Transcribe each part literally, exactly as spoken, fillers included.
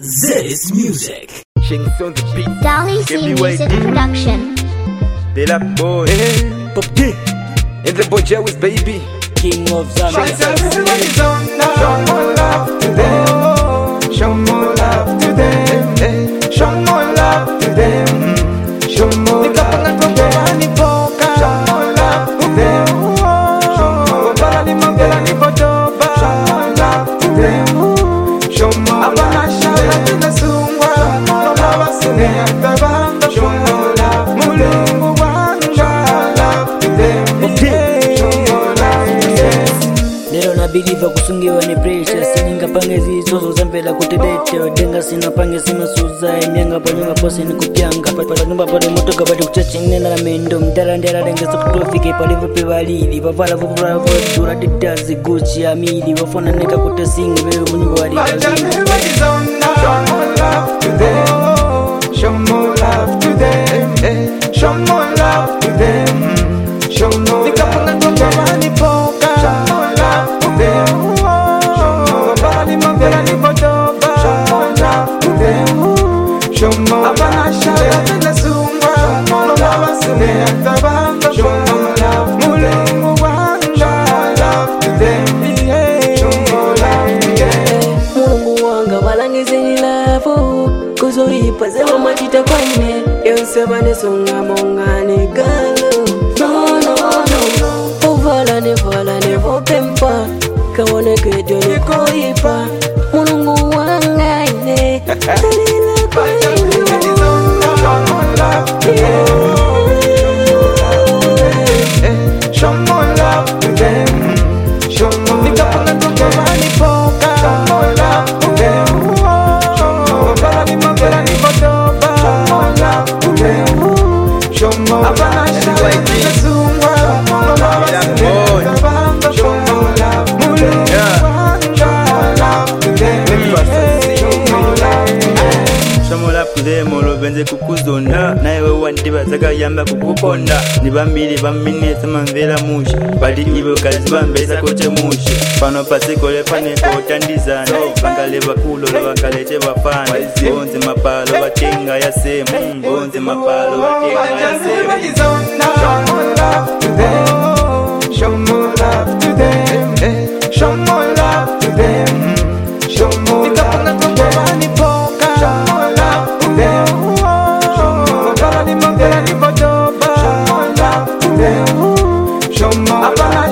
This music. Shinks on the beat. Dolly C Music Production. De La Boy. Hey, Pop D. And the boy Joey's baby. King of Zambia. Show more love to them. Show more love to them. Show more love to them. Show more love to them. Show more love to them. Show more love to them. Show more love to them. Show more lero nabiliva kusungiwa ni pressure sininga pange zizozo zambela kutedete odenga sina pange sina suza emyanga panyuma posi ni kupyanga papa nyumba pale motoka bado kuchachinena na mendo mtara ndera lengezo kutofike pale vupe balili bavala vuvura vodura ditazi guchi amili wafona neka kutesinga wewe munyumba wali show more love to them. Show more love to them. Show more love to them. Show more love to them. Show more love to them. Show more love to them. Show more love Mungu wanga walangizeni lavo kuzoipa zewa machita kwane yonse banesonga mongane galo no no no ovala ne vala ne vopempa kawone kwedio ne koipa Mungu wanga ine talila kwa show more love to them. Show more love to them. Show more love to them. Show more love to them. Show more love to them. Olobenze kukuzona naye wandiba zaga yamba kukuponda nibambili bamine samamvela mushi bali ibo kazi bambeza koche mushi pano pasikole pane kotandizana bangale bakulo bakalete bafana bonze mapalo batenga yasemu bonze mapalo batenga yasemu show more love to them. Show more love to them. Show more love to them. Show more love to them. Show more love to them. Show more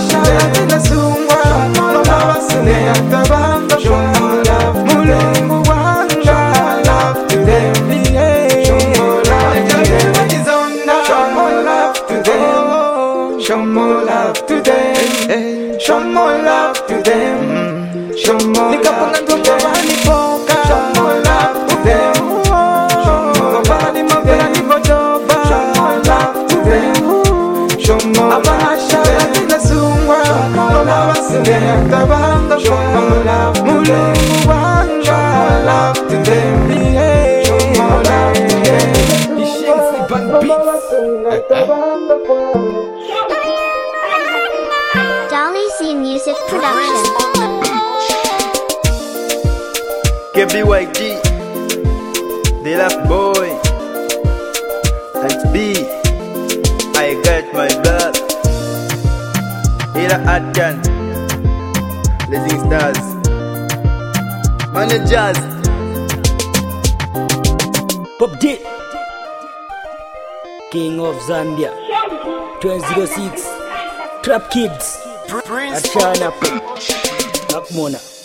show more love to them. Show more love to them. Show more love to them. Show more love to them. Show more love to them. Show more Dolly C Music Production. K B Y D, De La Boy, H B, I got my blood. Hira Adjan, Blazing Stars, Managers, Pop D. King of Zambia. twenty oh six. Trap Kids. Achana. Akmona.